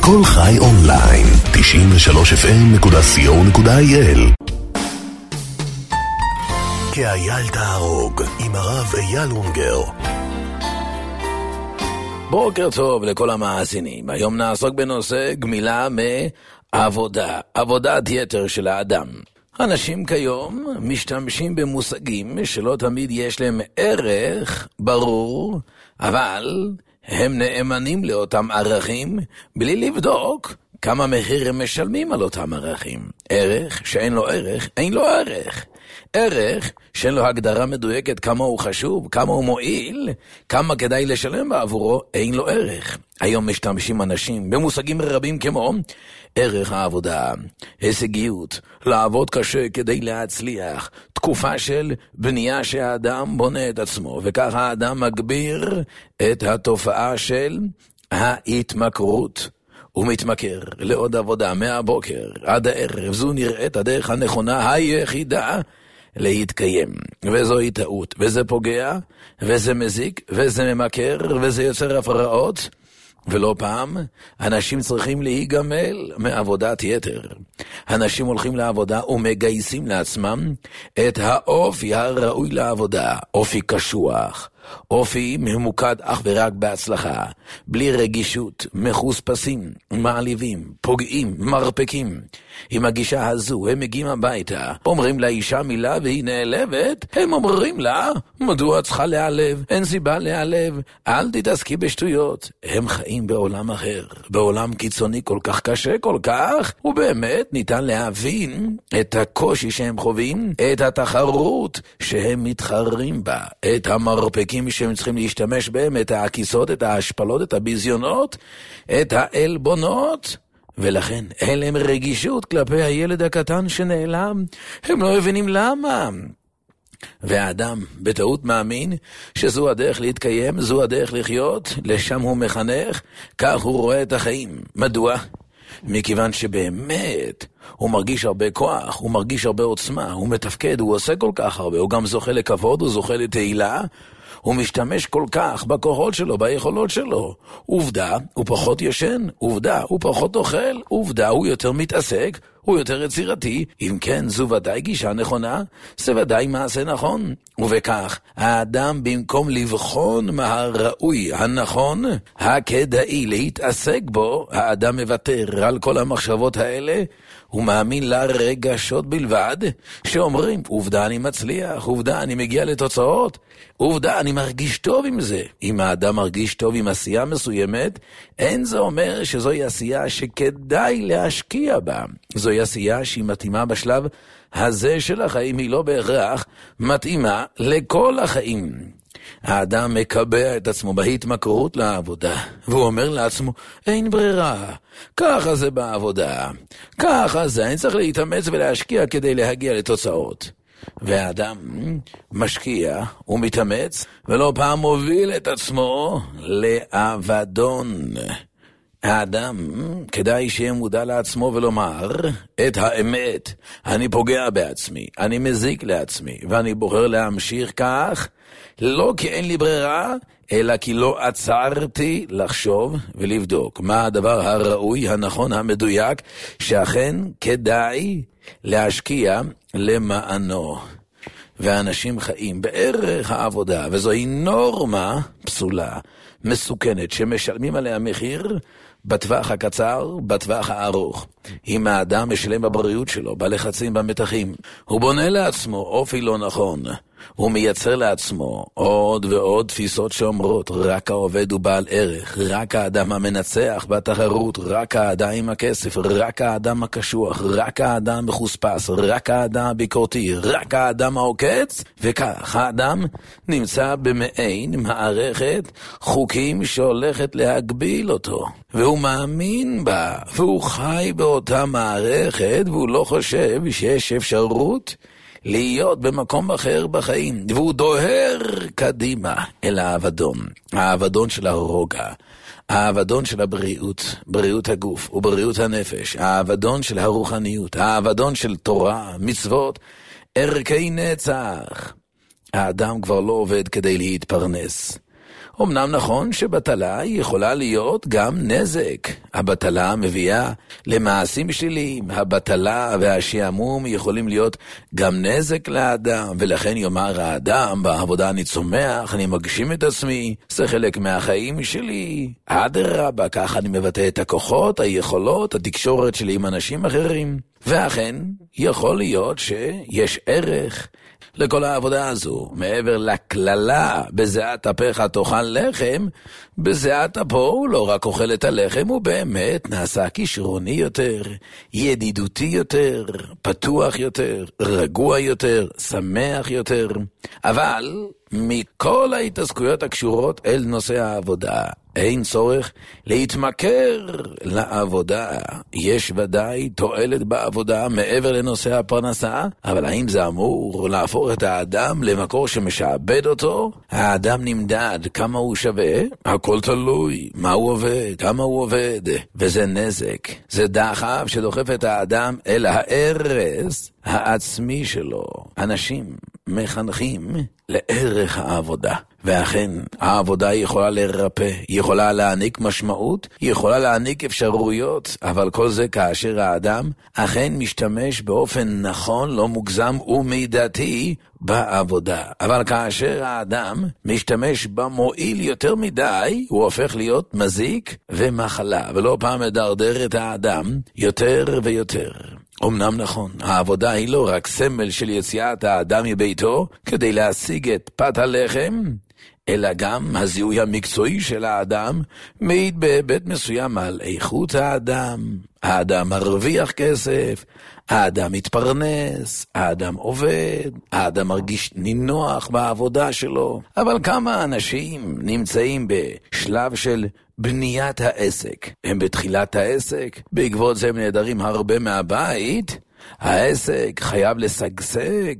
כל חי אונליין, 93fm.co.il. כאייל תהרוג, עם הרב אייל אונגר. בוקר טוב לכל המאזינים. היום נעסוק בנושא גמילה מעבודה, עבודת יתר של האדם. אנשים כיום משתמשים במושגים שלא תמיד יש להם ערך ברור, אבל הם נאמנים לאותם ערכים בלי לבדוק כמה מחיר הם משלמים על אותם ערכים. ערך שאין לו ערך, אין לו ערך. ערך שאין לו הגדרה מדויקת כמה הוא חשוב, כמה הוא מועיל, כמה כדאי לשלם בעבורו, אין לו ערך. היום משתמשים אנשים במושגים רבים כמו ערך העבודה, הישגיות, לעבוד קשה כדי להצליח, תקופה של בנייה שהאדם בונה את עצמו, וכך האדם מגביר את התופעה של ההתמכרות. הוא מתמכר לעוד עבודה מהבוקר עד הערב. זו נראית הדרך הנכונה היחידה להתקיים, וזוהי טעות, וזה פוגע, וזה מזיק, וזה ממכר, וזה יוצר הפרעות, ולא פעם אנשים צריכים להיגמל מעבודת יתר. אנשים הולכים לעבודה ומגייסים לעצמם את האופי הראוי לעבודה, אופי קשוח, אופי ממוקד אך ורק בהצלחה, בלי רגישות, מחוספסים, מעליבים, פוגעים, מרפקים. עם הגישה הזו הם מגיעים הביתה, אומרים לאישה מילה והיא נעלבת, הם אומרים לה, מדוע צריכה להעלב? אין סיבה להעלב, אל תתעסקי בשטויות. הם חיים בעולם אחר, בעולם קיצוני כל כך קשה כל כך, ובאמת ניתן להבין את הקושי שהם חווים, את התחרות שהם מתחרים בה, את המרפקים שהם צריכים להשתמש בהם, את העקיסות, את ההשפלות, את הביזיונות, את העלבונות, ולכן אין להם רגישות כלפי הילד הקטן שנעלם. הם לא מבינים למה. והאדם בטעות מאמין שזו הדרך להתקיים, זו הדרך לחיות, לשם הוא מחנך, כך הוא רואה את החיים. מדוע? מכיוון שבאמת הוא מרגיש הרבה כוח, הוא מרגיש הרבה עוצמה, הוא מתפקד, הוא עושה כל כך הרבה, הוא גם זוכה לכבוד, הוא זוכה לתהילה, הוא משתמש כל כך בכוחות שלו, ביכולות שלו. עובדה, הוא פחות ישן, עובדה, הוא פחות אוכל, עובדה, הוא יותר מתעסק, הוא יותר יצירתי. אם כן, זו ודאי גישה נכונה, זה ודאי מעשה נכון. ובכך, האדם במקום לבחון מה הראוי, הנכון, הכדאי להתעסק בו, האדם מוותר על כל המחשבות האלה, הוא מאמין לרגשות בלבד, שאומרים, עובדה אני מצליח, עובדה אני מגיע לתוצאות, עובדה אני מרגיש טוב עם זה. אם האדם מרגיש טוב עם עשייה מסוימת, אין זה אומר שזוהי עשייה שכדאי להשקיע בה. זוהי עשייה שהיא מתאימה בשלב הזה של החיים, היא לא בהכרח מתאימה לכל החיים. האדם מקבע את עצמו בהתמכרות לעבודה, והוא אומר לעצמו, אין ברירה, ככה זה בעבודה, ככה זה, אני צריך להתאמץ ולהשקיע כדי להגיע לתוצאות. והאדם משקיע ומתאמץ, ולא פעם מוביל את עצמו לאבדון. האדם כדאי שיהיה מודע לעצמו ולומר את האמת. אני פוגע בעצמי, אני מזיק לעצמי, ואני בוחר להמשיך כך, לא כי אין לי ברירה, אלא כי לא עצרתי לחשוב ולבדוק מה הדבר הראוי, הנכון, המדויק, שאכן כדאי להשקיע למענו. ואנשים חיים בערך העבודה, וזוהי נורמה פסולה, מסוכנת, שמשלמים עליה מחיר בטווח הקצר, בטווח הארוך. אם האדם משלם בבריאות שלו, בלחצים, במתחים, הוא בונה לעצמו אופי לא נכון, הוא מייצר לעצמו עוד ועוד תפיסות שאומרות, רק העובד הוא בעל ערך, רק האדם המנצח בתחרות, רק האדם עם הכסף, רק האדם הקשוח, רק האדם מחוספס, רק האדם הביקורתי, רק האדם העוקץ, וכך האדם נמצא במעין מערכת חוקים שהולכת להגביל אותו, והוא מאמין בה, והוא חי באותה מערכת, והוא לא חושב שיש אפשרות להיות במקום אחר בחיים, והוא דוהר קדימה אל האבדון, האבדון של הרוגע, האבדון של הבריאות, בריאות הגוף ובריאות הנפש, האבדון של הרוחניות, האבדון של תורה, מצוות, ערכי נצח. האדם כבר לא עובד כדי להתפרנס, אמנם נכון שבטלה יכולה להיות גם נזק. הבטלה מביאה למעשים שליליים. הבטלה והשעמום יכולים להיות גם נזק לאדם, ולכן יאמר האדם, בעבודה אני צומח, אני מגשים את עצמי, זה חלק מהחיים שלי. אדרבה, ככה אני מבטא את הכוחות, היכולות, התקשורת שלי עם אנשים אחרים. ואכן, יכול להיות שיש ערך לכל העבודה הזו. מעבר לכללה, בזיעת אפיך תאכל לחם, בזיעת אפו הוא לא רק אוכל את הלחם, הוא באמת נעשה כישרוני יותר, ידידותי יותר, פתוח יותר, רגוע יותר, שמח יותר. אבל מכל ההתעסקויות הקשורות אל נושא העבודה, אין צורך להתמכר לעבודה. יש ודאי תועלת בעבודה מעבר לנושא הפרנסה, אבל האם זה אמור להפוך את האדם למקור שמשעבד אותו? האדם נמדד כמה הוא שווה, הכל תלוי, מה הוא עובד, כמה הוא עובד, וזה נזק. זה דחף שדוחף את האדם אל ההרס העצמי שלו. אנשים מחנכים לערך העבודה. ואכן, העבודה יכולה לרפא, יכולה להעניק משמעות, יכולה להעניק אפשרויות, אבל כל זה כאשר האדם אכן משתמש באופן נכון, לא מוגזם ומידתי בעבודה. אבל כאשר האדם משתמש במועיל יותר מדי, הוא הופך להיות מזיק ומחלה, ולא פעם מדרדר את האדם יותר ויותר. אמנם נכון, העבודה היא לא רק סמל של יציאת האדם מביתו כדי להשיג את פת הלחם, אלא גם הזיהוי המקצועי של האדם מעיד בהיבט מסוים על איכות האדם. האדם מרוויח כסף, האדם מתפרנס, האדם עובד, האדם מרגיש נינוח בעבודה שלו. אבל כמה אנשים נמצאים בשלב של בניית העסק? הם בתחילת העסק, בעקבות זה הם נהדרים הרבה מהבית. העסק חייב לשגשג,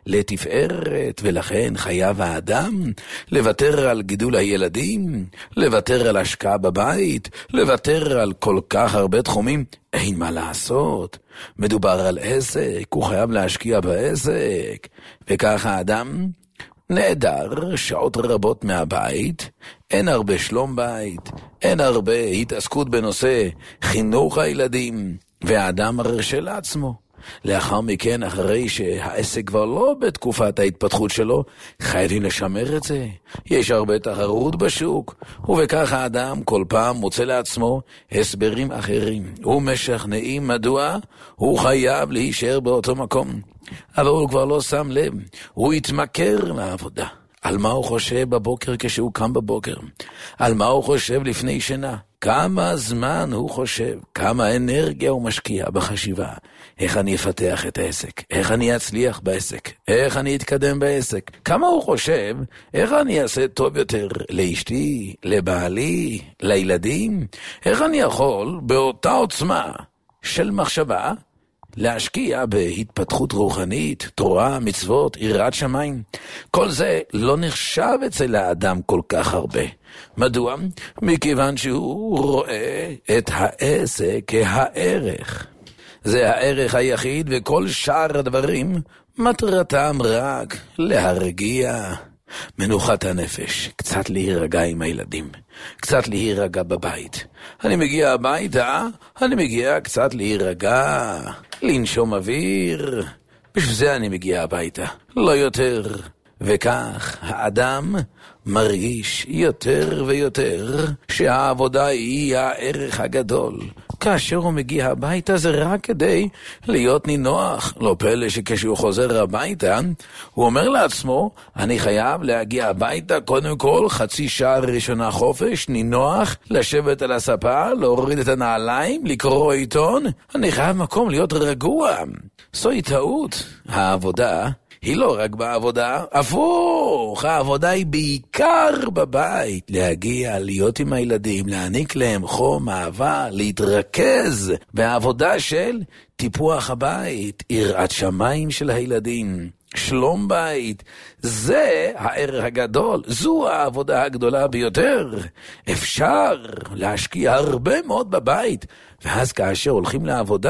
לתפארת, ולכן חייב האדם לוותר על גידול הילדים, לוותר על השקעה בבית, לוותר על כל כך הרבה תחומים. אין מה לעשות, מדובר על עסק, הוא חייב להשקיע בעסק, וכך האדם נעדר שעות רבות מהבית, אין הרבה שלום בית, אין הרבה התעסקות בנושא חינוך הילדים, והאדם מרשה לעצמו. לאחר מכן, אחרי שהעסק כבר לא בתקופת ההתפתחות שלו, חייבים לשמר את זה. יש הרבה תחרות בשוק, ובכך האדם כל פעם מוצא לעצמו הסברים אחרים. ומשכנעים מדוע הוא חייב להישאר באותו מקום. אבל הוא כבר לא שם לב, הוא התמכר לעבודה. על מה הוא חושב בבוקר כשהוא קם בבוקר? על מה הוא חושב לפני שינה? כמה זמן הוא חושב? כמה אנרגיה הוא משקיע בחשיבה? איך אני אפתח את העסק? איך אני אצליח בעסק? איך אני אתקדם בעסק? כמה הוא חושב? איך אני אעשה טוב יותר לאשתי, לבעלי, לילדים? איך אני יכול באותה עוצמה של מחשבה להשקיע בהתפתחות רוחנית, תורה, מצוות, יראת שמיים? כל זה לא נחשב אצל האדם כל כך הרבה. מדוע? מכיוון שהוא רואה את העסק כהערך. זה הערך היחיד, וכל שאר הדברים מטרתם רק להרגיע מנוחת הנפש, קצת להירגע עם הילדים, קצת להירגע בבית. אני מגיע הביתה, אני מגיע קצת להירגע, לנשום אוויר, בשביל זה אני מגיע הביתה, לא יותר. וכך האדם מרגיש יותר ויותר שהעבודה היא הערך הגדול. כאשר הוא מגיע הביתה זה רק כדי להיות נינוח. לא פלא שכשהוא חוזר הביתה, הוא אומר לעצמו, אני חייב להגיע הביתה קודם כל חצי שעה ראשונה חופש, נינוח, לשבת על הספה, להוריד את הנעליים, לקרוא עיתון. אני חייב מקום להיות רגוע. זוהי טעות. העבודה היא לא רק בעבודה, הפוך, העבודה היא בעיקר בבית. להגיע, להיות עם הילדים, להעניק להם חום, אהבה, להתרכז בעבודה של טיפוח הבית, יראת שמיים של הילדים, שלום בית. זה הערך הגדול, זו העבודה הגדולה ביותר. אפשר להשקיע הרבה מאוד בבית, ואז כאשר הולכים לעבודה,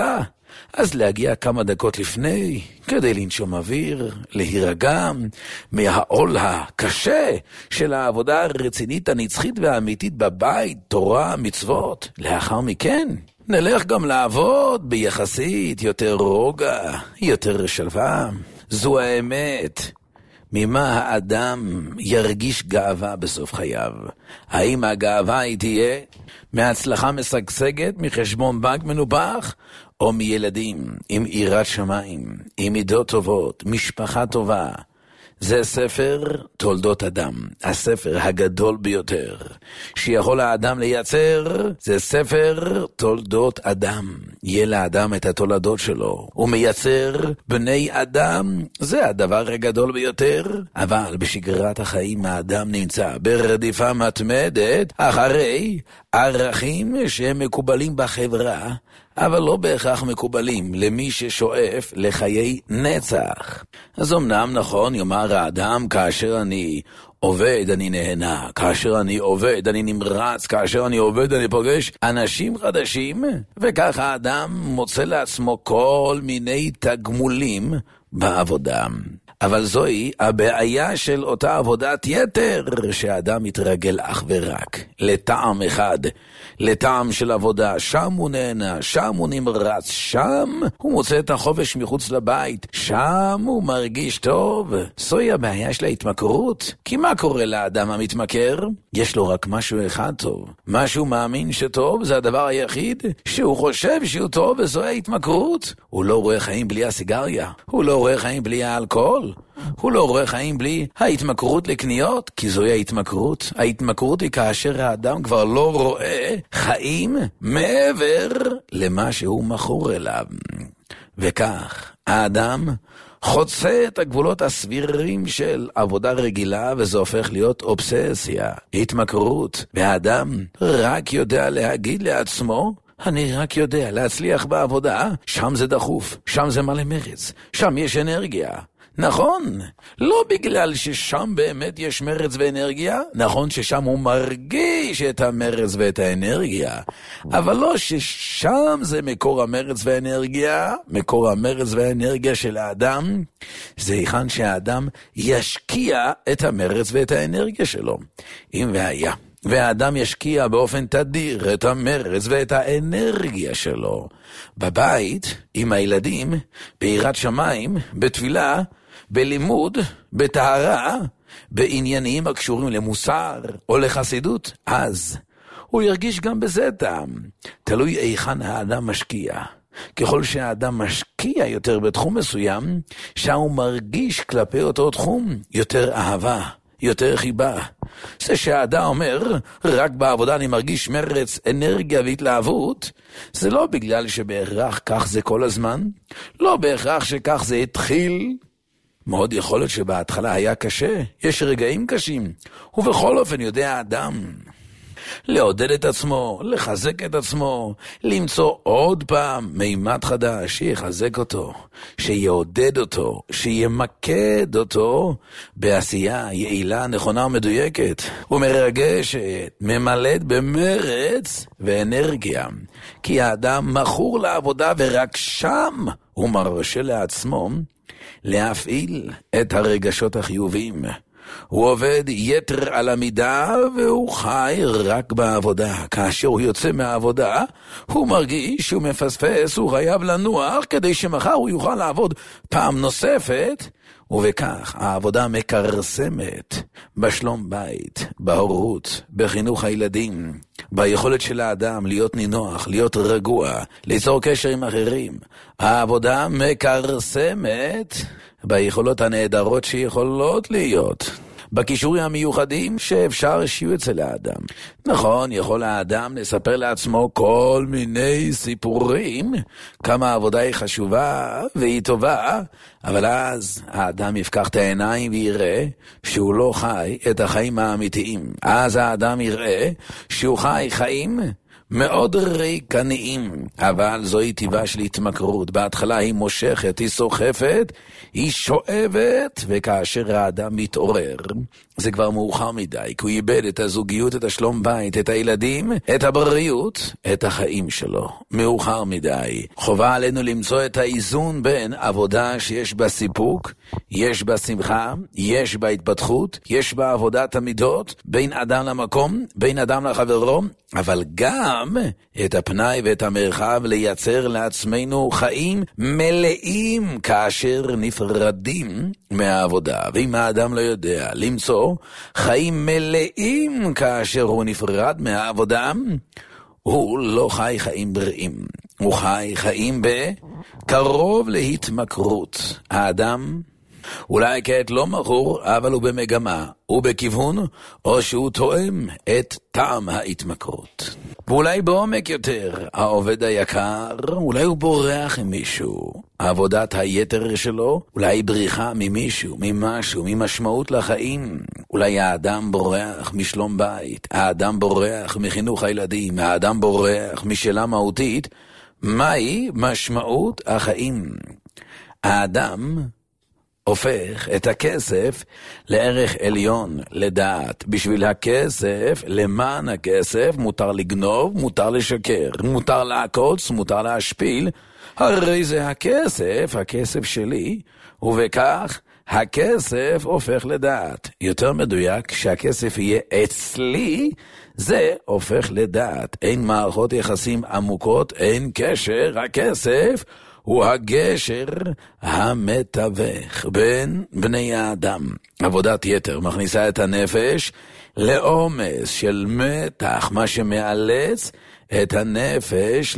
אז להגיע כמה דקות לפני, כדי לנשום אוויר, להירגע מהעול הקשה של העבודה הרצינית, הנצחית והאמיתית בבית, תורה, מצוות. לאחר מכן, נלך גם לעבוד ביחסית יותר רוגע, יותר שלווה. זו האמת. ממה האדם ירגיש גאווה בסוף חייו? האם הגאווה היא תהיה מהצלחה משגשגת, מחשבון בנק מנופח, או מילדים עם יראת שמיים, עם מידות טובות, משפחה טובה? זה ספר תולדות אדם, הספר הגדול ביותר שיכול האדם לייצר. זה ספר תולדות אדם. יהיה לאדם את התולדות שלו, הוא מייצר בני אדם, זה הדבר הגדול ביותר. אבל בשגרת החיים האדם נמצא ברדיפה מתמדת אחרי ערכים שהם מקובלים בחברה, אבל לא בהכרח מקובלים למי ששואף לחיי נצח. אז אמנם נכון, יאמר האדם, כאשר אני עובד אני נהנה, כאשר אני עובד אני נמרץ, כאשר אני עובד אני פוגש אנשים חדשים, וכך האדם מוצא לעצמו כל מיני תגמולים בעבודה. אבל זוהי הבעיה של אותה עבודת יתר, שהאדם מתרגל אך ורק לטעם אחד, לטעם של עבודה. שם הוא נהנה, שם הוא נמרץ, שם הוא מוצא את החופש מחוץ לבית, שם הוא מרגיש טוב. זוהי הבעיה של ההתמכרות. כי מה קורה לאדם המתמכר? יש לו רק משהו אחד טוב, משהו מאמין שטוב, זה הדבר היחיד שהוא חושב שהוא טוב, וזוהי ההתמכרות. הוא לא רואה חיים בלי הסיגריה, הוא לא רואה חיים בלי האלכוהול, הוא לא רואה חיים בלי ההתמכרות לקניות, כי זוהי ההתמכרות. ההתמכרות היא כאשר האדם כבר לא רואה חיים מעבר למה שהוא מכור אליו. וכך האדם חוצה את הגבולות הסבירים של עבודה רגילה, וזה הופך להיות אובססיה, התמכרות. והאדם רק יודע להגיד לעצמו, אני רק יודע להצליח בעבודה, שם זה דחוף, שם זה מלא מרץ, שם יש אנרגיה. נכון, לא בגלל ששם באמת יש מרץ ואנרגיה, נכון ששם הוא מרגיש את המרץ ואת האנרגיה, אבל לא ששם זה מקור המרץ והאנרגיה. מקור המרץ והאנרגיה של האדם זה היכן שהאדם ישקיע את המרץ ואת האנרגיה שלו. אם והיה והאדם ישקיע באופן תדיר את המרץ ואת האנרגיה שלו בבית, עם הילדים, ביראת שמיים, בתפילה, בלימוד, בטהרה, בעניינים הקשורים למוסר או לחסידות, אז הוא ירגיש גם בזה טעם. תלוי איכן האדם משקיע. ככל שהאדם משקיע יותר בתחום מסוים, שם הוא מרגיש כלפי אותו תחום יותר אהבה, יותר חיבה. זה שהאדם אומר, רק בעבודה אני מרגיש מרץ, אנרגיה והתלהבות, זה לא בגלל שבהכרח כך זה כל הזמן, לא בהכרח שכך זה התחיל. מאוד יכול להיות שבהתחלה היה קשה, יש רגעים קשים, ובכל אופן יודע האדם לעודד את עצמו, לחזק את עצמו, למצוא עוד פעם מימד חדש שיחזק אותו, שיעודד אותו, שימקד אותו בעשייה יעילה, נכונה ומדויקת ומרגשת, ממלאת במרץ ואנרגיה. כי האדם מכור לעבודה, ורק שם הוא מרשה לעצמו להפעיל את הרגשות החיוביים. הוא עובד יתר על המידה, והוא חי רק בעבודה. כאשר הוא יוצא מהעבודה, הוא מרגיש שהוא מפספס, הוא חייב לנוח כדי שמחר הוא יוכל לעבוד פעם נוספת, ובכך העבודה מקרסמת בשלום בית, בהורות, בחינוך הילדים, ביכולת של האדם להיות נינוח, להיות רגוע, ליצור קשר עם אחרים. העבודה מקרסמת ביכולות הנהדרות שיכולות להיות, בכישורים המיוחדים שאפשר שיהיו אצל האדם. נכון, יכול האדם לספר לעצמו כל מיני סיפורים, כמה העבודה היא חשובה והיא טובה, אבל אז האדם יפקח את העיניים ויראה שהוא לא חי את החיים האמיתיים. אז האדם יראה שהוא חי חיים מאוד ריקניים, אבל זוהי טבעה של התמכרות. בהתחלה היא מושכת, היא סוחפת, היא שואבת, וכאשר האדם מתעורר, זה כבר מאוחר מדי, כי הוא איבד את הזוגיות, את השלום בית, את הילדים, את הבריאות, את החיים שלו. מאוחר מדי. חובה עלינו למצוא את האיזון בין עבודה שיש בה סיפוק, יש בה שמחה, יש בה התפתחות, יש בה עבודת המידות, בין אדם למקום, בין אדם לחברו, אבל גם את הפנאי ואת המרחב לייצר לעצמנו חיים מלאים כאשר נפרדים מהעבודה. ואם האדם לא יודע למצוא חיים מלאים כאשר הוא נפרד מהעבודה, הוא לא חי חיים בריאים, הוא חי חיים בקרוב להתמכרות. האדם אולי כעת לא מכור, אבל הוא במגמה, הוא בכיוון, או שהוא תואם את טעם ההתמכרות. ואולי בעומק יותר, העובד היקר, אולי הוא בורח עם מישהו. עבודת היתר שלו, אולי בריחה ממישהו, ממשהו, ממשמעות לחיים. אולי האדם בורח משלום בית, האדם בורח מחינוך הילדים, האדם בורח משאלה מהותית. מהי משמעות החיים? האדם הופך את הכסף לערך עליון, לדעת. בשביל הכסף, למען הכסף, מותר לגנוב, מותר לשקר, מותר לעקוץ, מותר להשפיל. הרי זה הכסף, הכסף שלי, ובכך הכסף הופך לדעת. יותר מדויק, שהכסף יהיה אצלי, זה הופך לדעת. אין מערכות יחסים עמוקות, אין קשר, הכסף הוא הגשר המתווך בין בני האדם. עבודת יתר מכניסה את הנפש לעומס של מתח, מה שמאלץ את הנפש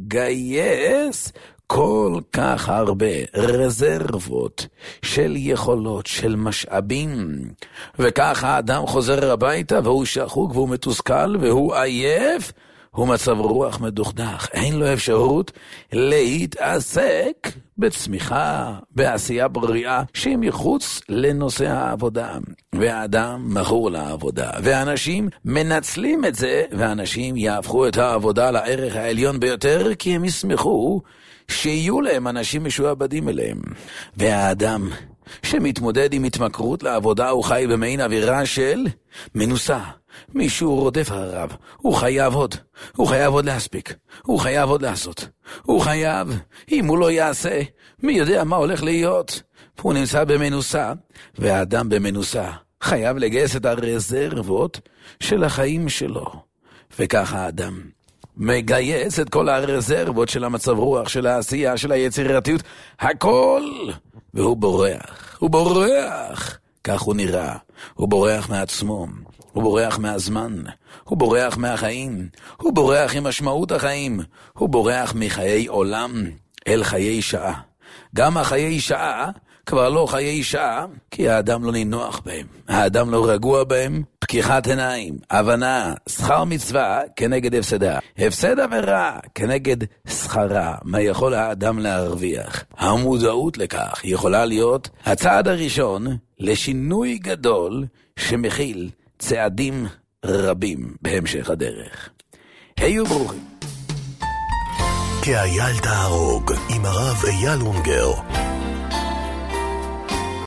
לגייס כל כך הרבה רזרבות של יכולות, של משאבים. וכך האדם חוזר הביתה והוא שחוק והוא מתוסכל והוא עייף, הוא מצב רוח מדוכדך, אין לו אפשרות להתעסק בצמיחה, בעשייה בריאה, שהיא מחוץ לנושא העבודה. והאדם מכור לעבודה, ואנשים מנצלים את זה, ואנשים יהפכו את העבודה לערך העליון ביותר, כי הם ישמחו שיהיו להם אנשים משועבדים אליהם. והאדם שמתמודד עם התמכרות לעבודה, הוא חי במעין אווירה של מנוסה. מישהו רודף אחריו, הוא חייב עוד להספיק, הוא חייב עוד לעשות, הוא חייב, אם הוא לא יעשה, מי יודע מה הולך להיות. הוא נמצא במנוסה, והאדם במנוסה חייב לגייס את הרזרבות של החיים שלו. וככה האדם מגייס את כל הרזרבות של המצב רוח, של העשייה, של היצירתיות, הכל, והוא בורח, כך הוא נראה, הוא בורח מעצמו, הוא בורח מהזמן, הוא בורח מהחיים, הוא בורח עם משמעות החיים, הוא בורח מחיי עולם אל חיי שעה. גם החיי שעה כבר לא חיי שעה, כי האדם לא נינוח בהם, האדם לא רגוע בהם. פקיחת עיניים, הבנה, שכר מצווה כנגד הפסדה, הפסד עבירה כנגד שכרה. מה יכול האדם להרוויח? המודעות לכך יכולה להיות הצעד הראשון לשינוי גדול שמכיל צעדים רבים בהמשך הדרך. היו ברוכים. כאייל תהרוג עם הרב אייל אונגר.